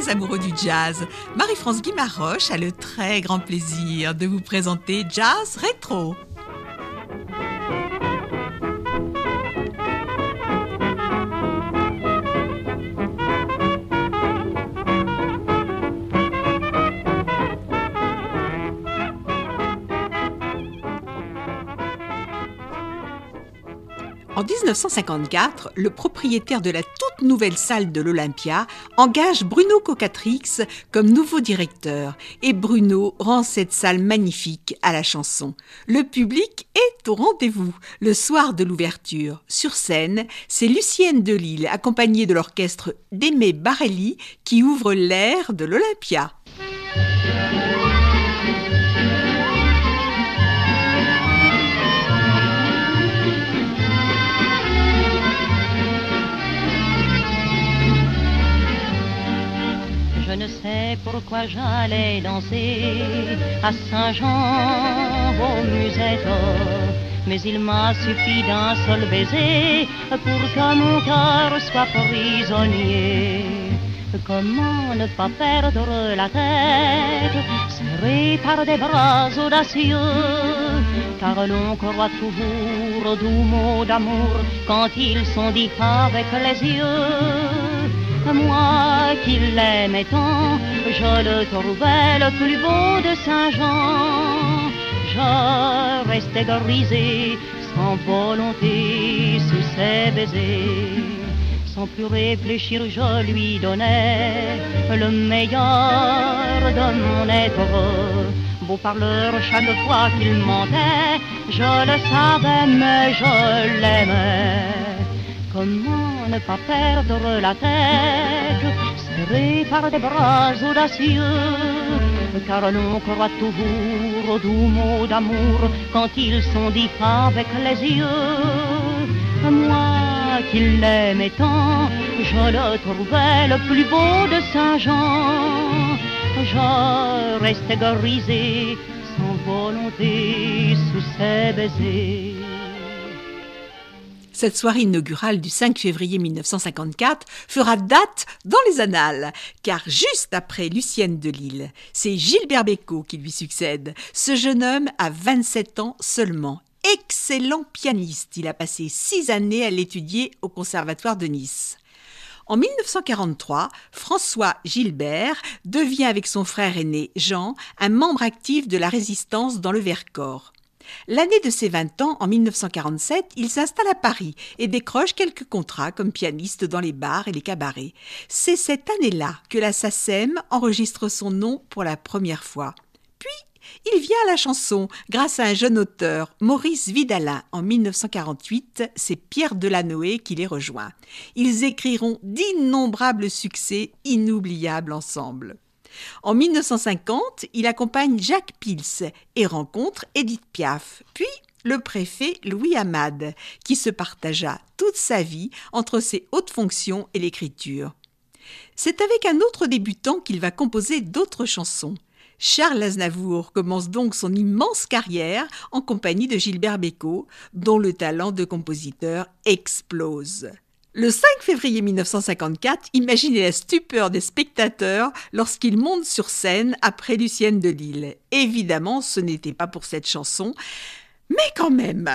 les amoureux du jazz, Marie-France Guimaroche a le très grand plaisir de vous présenter Jazz Rétro. En 1954, le propriétaire de la toute nouvelle salle de l'Olympia engage Bruno Cocatrix comme nouveau directeur et Bruno rend cette salle magnifique à la chanson. Le public est au rendez-vous. Le soir de l'ouverture, sur scène, c'est Lucienne de Lille accompagnée de l'orchestre d'Aimé Barelli qui ouvre l'air de l'Olympia. Je ne sais pourquoi j'allais danser à Saint-Jean au musette, mais il m'a suffi d'un seul baiser pour que mon cœur soit prisonnier. Comment ne pas perdre la tête, serré par des bras audacieux, car l'on croit toujours aux doux mots d'amour quand ils sont dits avec les yeux. Moi qui l'aimais tant, je le trouvais le plus beau de Saint-Jean. Je restais grisé, sans volonté, sous ses baisers. Sans plus réfléchir, je lui donnais le meilleur de mon être. Beau parleur, chaque fois qu'il mentait, je le savais, mais je l'aimais. Comment ne pas perdre la tête, serré par des bras audacieux, car l'on croit toujours aux doux mots d'amour quand ils sont dits avec les yeux. Moi qui l'aimais tant, je le trouvais le plus beau de Saint-Jean. Je restais grisé, sans volonté, sous ses baisers. Cette soirée inaugurale du 5 février 1954 fera date dans les annales, car juste après Lucienne de Lille, c'est Gilbert Bécaud qui lui succède. Ce jeune homme a 27 ans seulement. Excellent pianiste, il a passé 6 années à l'étudier au Conservatoire de Nice. En 1943, François Gilbert devient avec son frère aîné Jean un membre actif de la résistance dans le Vercors. L'année de ses 20 ans, en 1947, il s'installe à Paris et décroche quelques contrats comme pianiste dans les bars et les cabarets. C'est cette année-là que la SACEM enregistre son nom pour la première fois. Puis, il vient à la chanson grâce à un jeune auteur, Maurice Vidalin. En 1948, c'est Pierre Delanoë qui les rejoint. Ils écriront d'innombrables succès inoubliables ensemble. En 1950, il accompagne Jacques Pils et rencontre Édith Piaf, puis le préfet Louis Amade, qui se partagea toute sa vie entre ses hautes fonctions et l'écriture. C'est avec un autre débutant qu'il va composer d'autres chansons. Charles Aznavour commence donc son immense carrière en compagnie de Gilbert Bécaud, dont le talent de compositeur explose. Le 5 février 1954, imaginez la stupeur des spectateurs lorsqu'il monte sur scène après Lucienne de Lille. Évidemment, ce n'était pas pour cette chanson, mais quand même.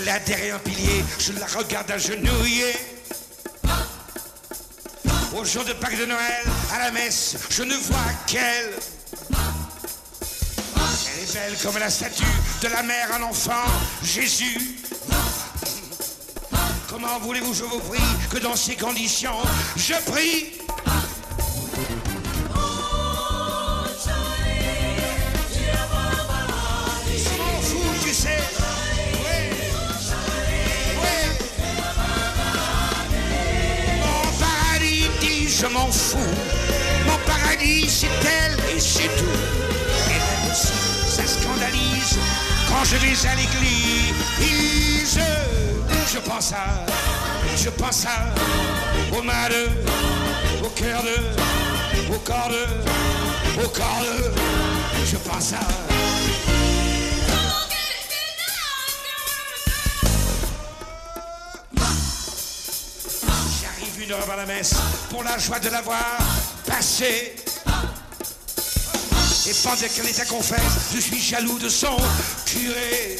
là derrière un pilier, je la regarde agenouillée. Au jour de Pâques de Noël, à la messe, je ne vois qu'elle. Elle est belle comme la statue de la mère à l'enfant, Jésus. Comment voulez-vous, je vous prie, que dans ces conditions, je prie? Je m'en fous, tu sais. Oui. Oui. Mon paradis dit, je m'en fous. Mon paradis, c'est elle et c'est tout. Et même si ça scandalise, quand je vais à l'église, je pense aux mains de, au cœur de, au corps de, je pense à. J'arrive 1 heure avant la messe pour la joie de l'avoir passée. Et pendant qu'elle est à confesse, je suis jaloux de son curé.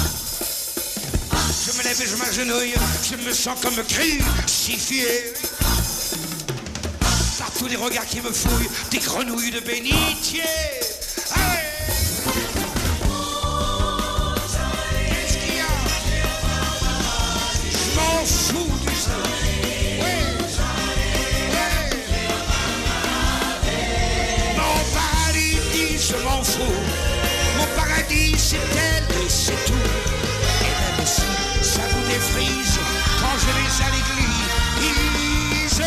Je me lève et je m'agenouille, je me sens comme crucifié. Par tous les regards qui me fouillent, des grenouilles de bénitier. Allez! Qu'est-ce qu'il y a? Je m'en fous du soleil. Oui. Oui. Mon paradis dit, je m'en fous. Mon paradis, c'est elle et c'est tout. Et même si ça vous défrise quand je vais à l'église,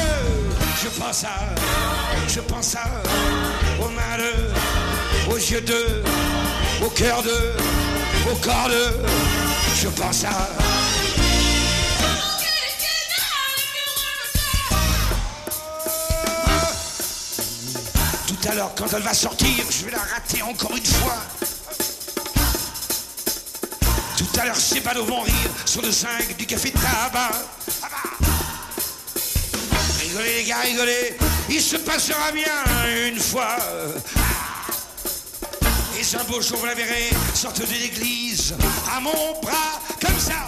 je pense à, aux mains de, aux yeux de, au cœur de, au corps de, je pense à. Tout à l'heure, quand elle va sortir, je vais la rater encore une fois. Tout à l'heure, ces badauds vont rire sur le zinc du café tabac. Rigolez les gars, rigolez, il se passera bien une fois. Et un beau jour, vous la verrez, sorte de l'église, à mon bras, comme ça.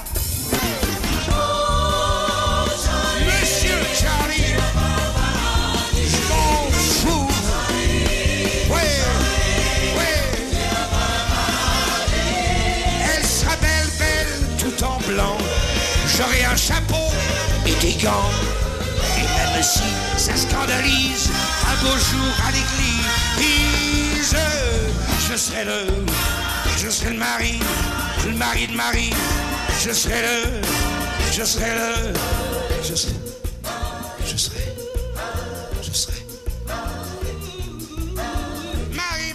Monsieur Charlie, je m'en fous. Ouais, ouais. Elle sera belle, belle, tout en blanc. J'aurai un chapeau et des gants. Et même si ça scandalise, un beau jour à l'église, je serai le mari de Marie, je serai Marie.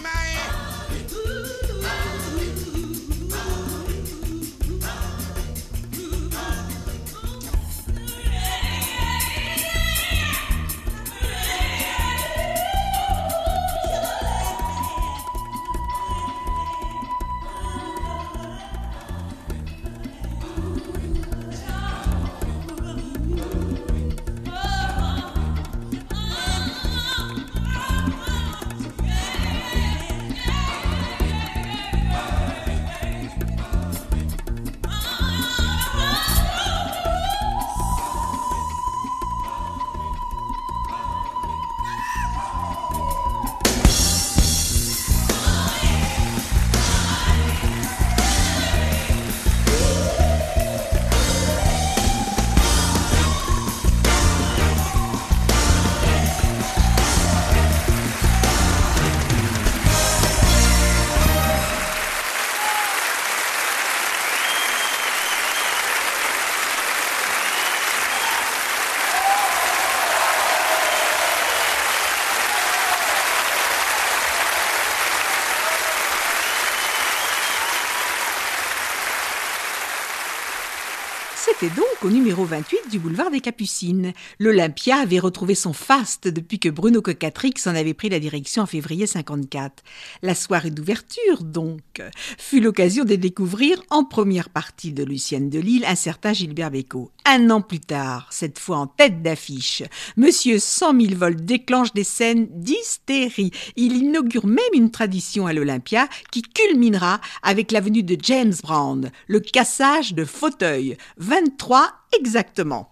était donc au numéro 28 du boulevard des Capucines. L'Olympia avait retrouvé son faste depuis que Bruno Cocatrix en avait pris la direction en février 54. La soirée d'ouverture, donc, fut l'occasion de découvrir en première partie de Lucienne de Lille un certain Gilbert Bécaud. Un an plus tard, cette fois en tête d'affiche, Monsieur 100 000 volts déclenche des scènes d'hystérie. Il inaugure même une tradition à l'Olympia qui culminera avec la venue de James Brown, le cassage de fauteuils, 23 exactement.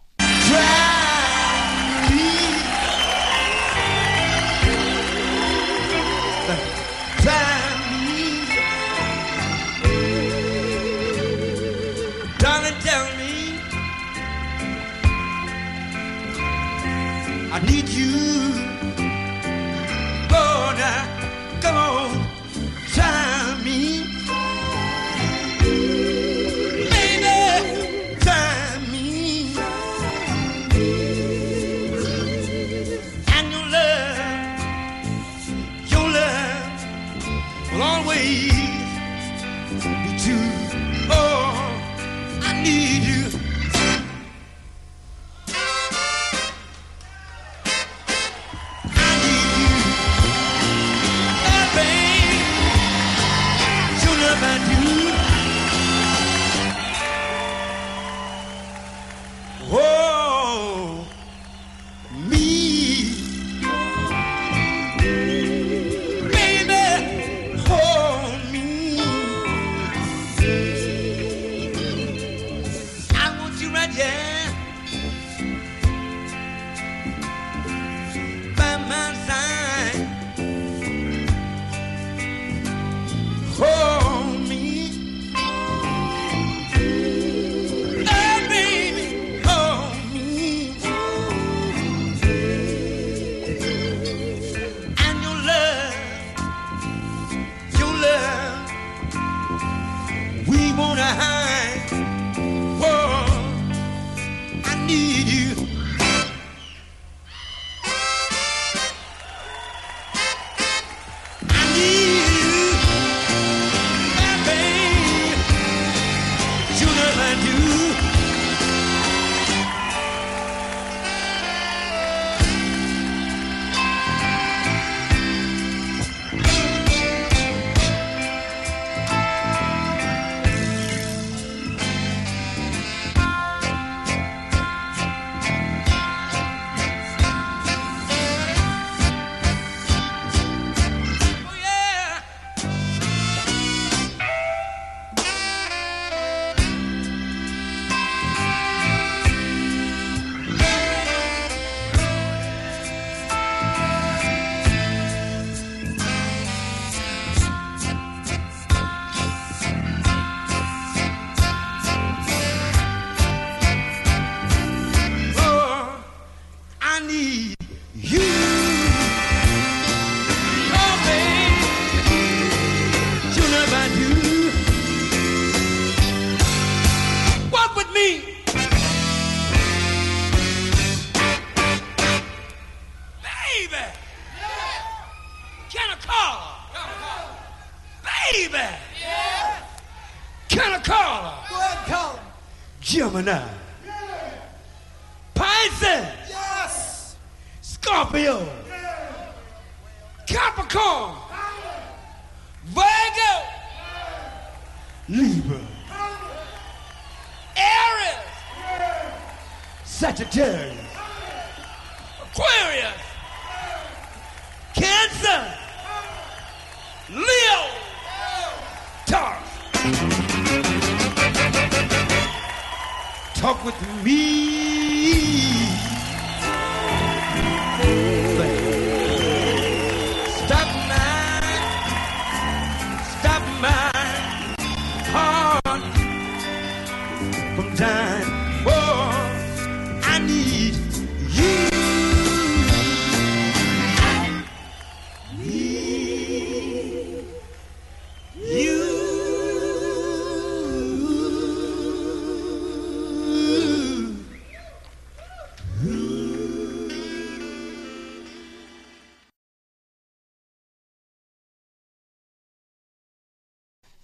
I need you. Oh, now, come on, try me. Baby, try me. And your love will always be true. Oh, I need you. Gemini, Pisces, yes. Scorpio, Capricorn, Virgo, Libra, Aries, Sagittarius, Aquarius, Cancer, Leo, Taurus. Talk with me. Stop my heart from dying. Oh, I need you. I need you.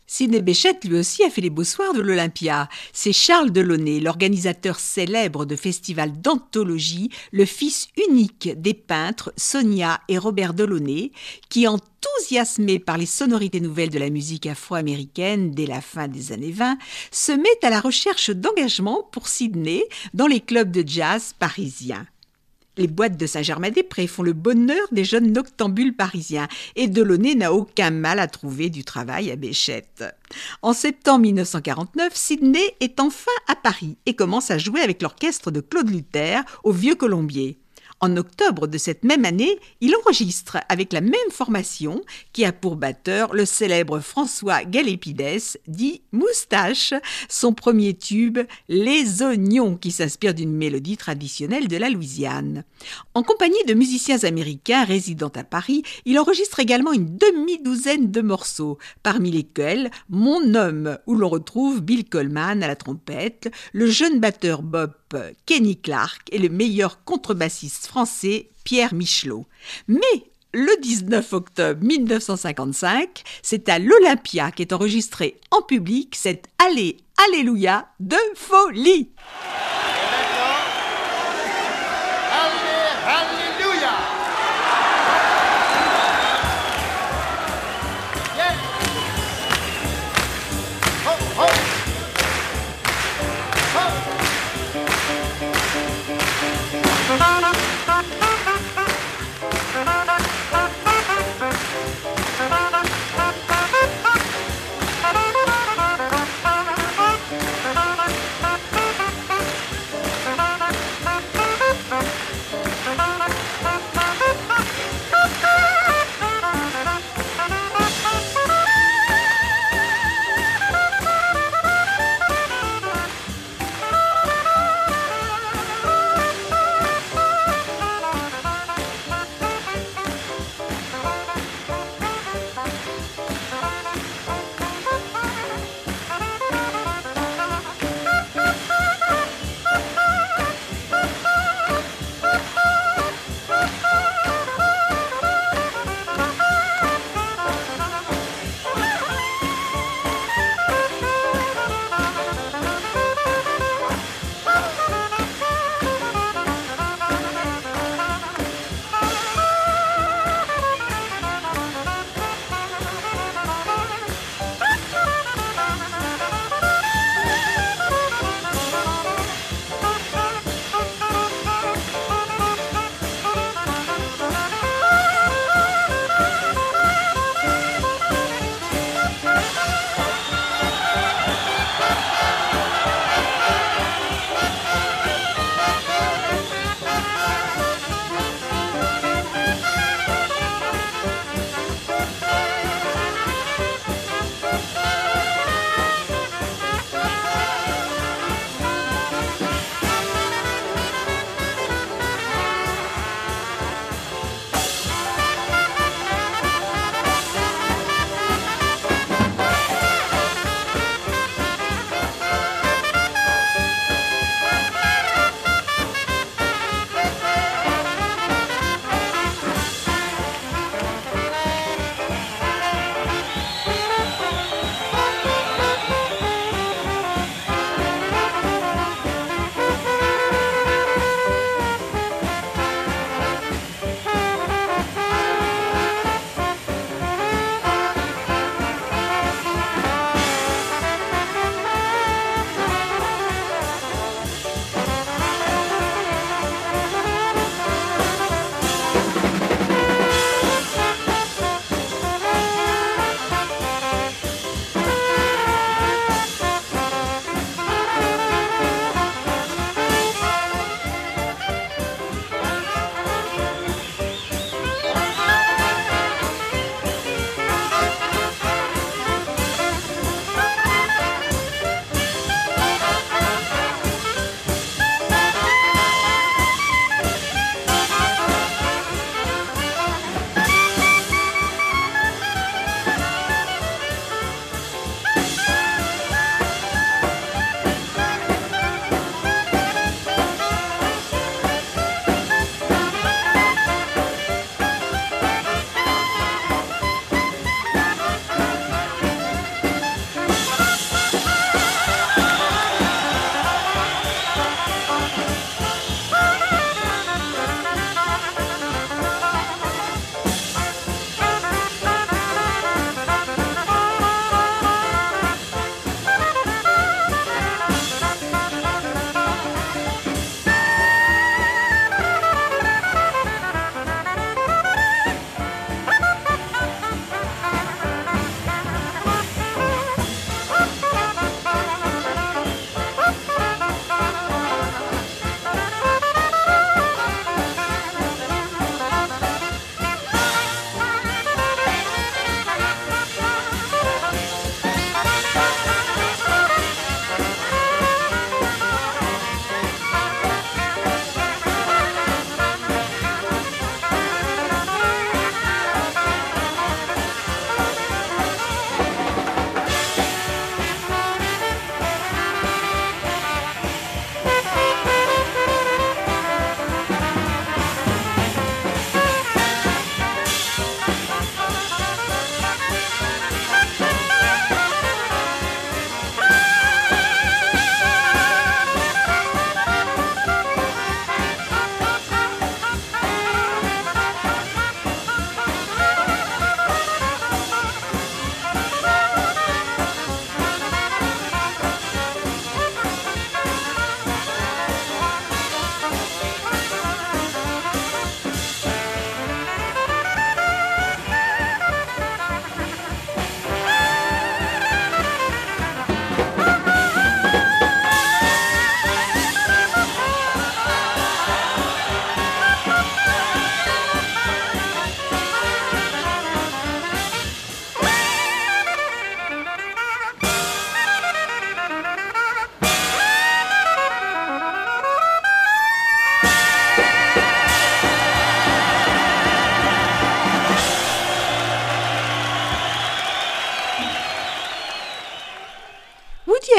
Sidney Bechet, lui aussi, a fait les beaux soirs de l'Olympia. C'est Charles Delaunay, l'organisateur célèbre de festivals d'anthologie, le fils unique des peintres Sonia et Robert Delaunay, qui, enthousiasmé par les sonorités nouvelles de la musique afro-américaine dès la fin des années 20, se met à la recherche d'engagement pour Sidney dans les clubs de jazz parisiens. Les boîtes de Saint-Germain-des-Prés font le bonheur des jeunes noctambules parisiens et Delaunay n'a aucun mal à trouver du travail à Bechet. En septembre 1949, Sidney est enfin à Paris et commence à jouer avec l'orchestre de Claude Luther au Vieux Colombier. En octobre de cette même année, il enregistre avec la même formation qui a pour batteur le célèbre François Galépides, dit Moustache, son premier tube « Les Oignons » qui s'inspire d'une mélodie traditionnelle de la Louisiane. En compagnie de musiciens américains résidant à Paris, il enregistre également une demi-douzaine de morceaux, parmi lesquels « Mon homme » où l'on retrouve Bill Coleman à la trompette, le jeune batteur Bob Kenny Clark et le meilleur contrebassiste français Pierre Michelot. Mais le 19 octobre 1955, c'est à l'Olympia qu'est enregistré en public cette Allez, Alléluia de folie.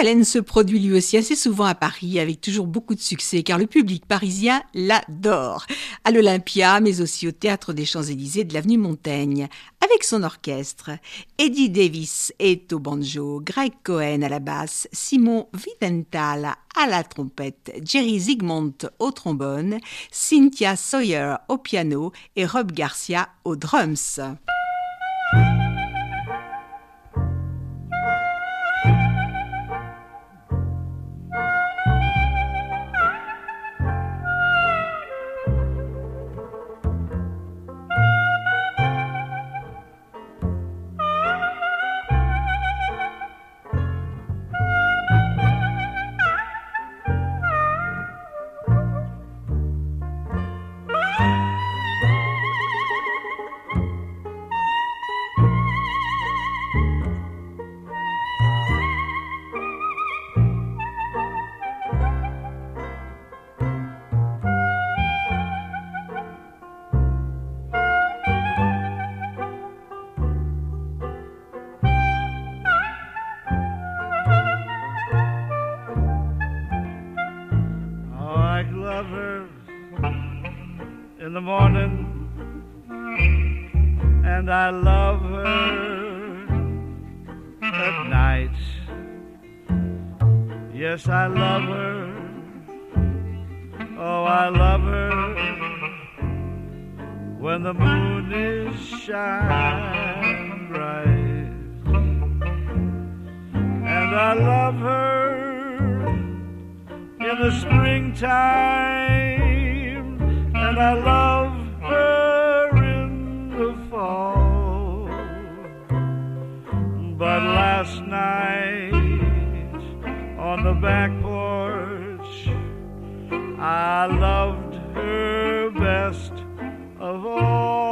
Allen se produit lui aussi assez souvent à Paris avec toujours beaucoup de succès car le public parisien l'adore. À l'Olympia mais aussi au Théâtre des Champs-Élysées de l'avenue Montaigne avec son orchestre. Eddie Davis est au banjo, Greg Cohen à la basse, Simon Wiesenthal à la trompette, Jerry Zygmunt au trombone, Cynthia Sawyer au piano et Rob Garcia aux drums. In the morning, and I love her at night. Yes, I love her. Oh, I love her when the moon is shining bright. And I love her in the springtime. And I love her in the fall. But last night on the back porch, I loved her best of all.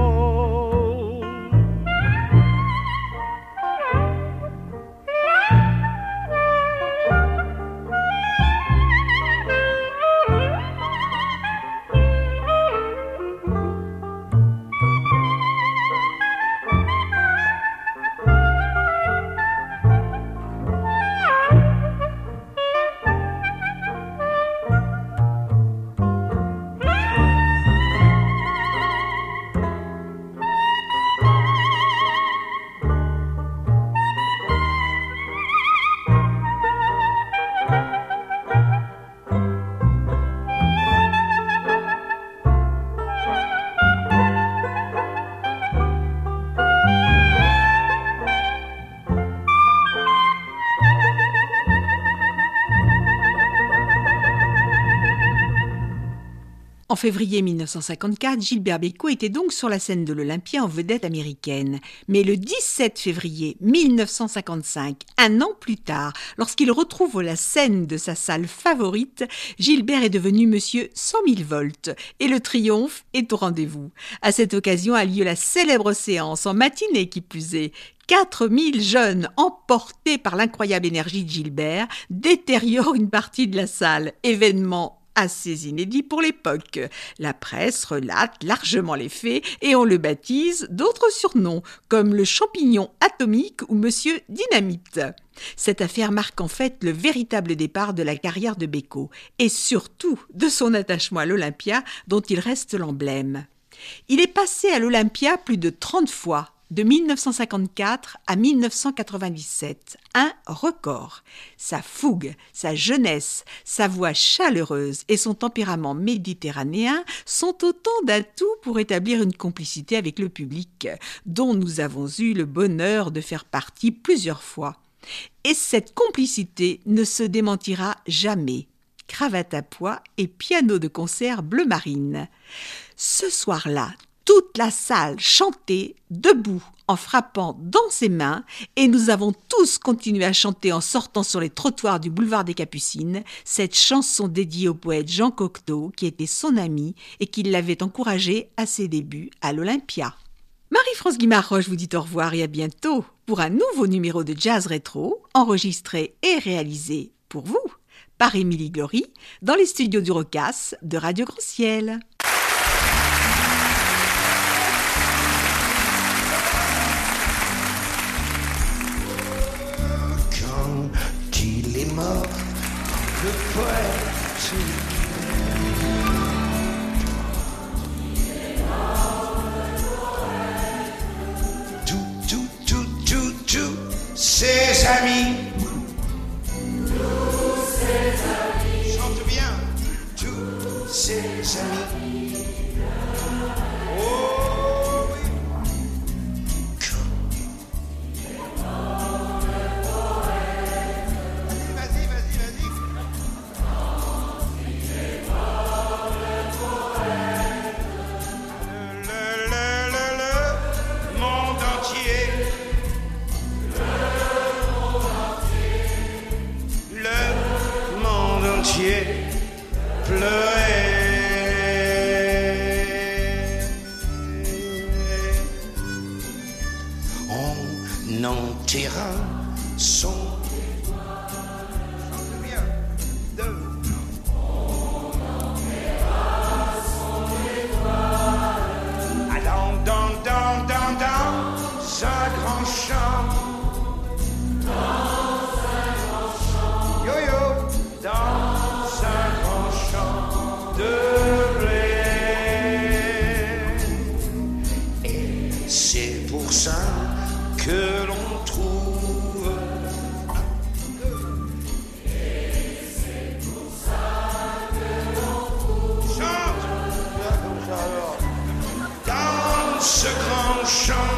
En février 1954, Gilbert Bécaud était donc sur la scène de l'Olympia en vedette américaine. Mais le 17 février 1955, un an plus tard, lorsqu'il retrouve la scène de sa salle favorite, Gilbert est devenu Monsieur 100 000 volts et le triomphe est au rendez-vous. À cette occasion a lieu la célèbre séance en matinée qui plus est. 4000 jeunes emportés par l'incroyable énergie de Gilbert détériorent une partie de la salle. Événement assez inédit pour l'époque. La presse relate largement les faits et on le baptise d'autres surnoms, comme le champignon atomique ou Monsieur Dynamite. Cette affaire marque en fait le véritable départ de la carrière de Bécaud et surtout de son attachement à l'Olympia dont il reste l'emblème. Il est passé à l'Olympia plus de 30 fois, de 1954 à 1997, un record. Sa fougue, sa jeunesse, sa voix chaleureuse et son tempérament méditerranéen sont autant d'atouts pour établir une complicité avec le public, dont nous avons eu le bonheur de faire partie plusieurs fois. Et cette complicité ne se démentira jamais. Cravate à pois et piano de concert bleu marine. Ce soir-là, toute la salle chantait debout en frappant dans ses mains et nous avons tous continué à chanter en sortant sur les trottoirs du boulevard des Capucines cette chanson dédiée au poète Jean Cocteau qui était son ami et qui l'avait encouragé à ses débuts à l'Olympia. Marie-France Guimard-Roche vous dit au revoir et à bientôt pour un nouveau numéro de Jazz Rétro enregistré et réalisé pour vous par Émilie Glory dans les studios du Rocasse de Radio Grand Ciel. Quand il ses amis. Chante bien. Tous ses amis. Oh oui. Vas-y, vas-y, vas-y. Le monde entier. Le monde entier pleurait. On enterra son un grand champ. Yo-yo, dans un grand champ de blé. Et c'est pour ça que l'on trouve. Et c'est pour ça que l'on trouve. Chante. Dans ce grand champ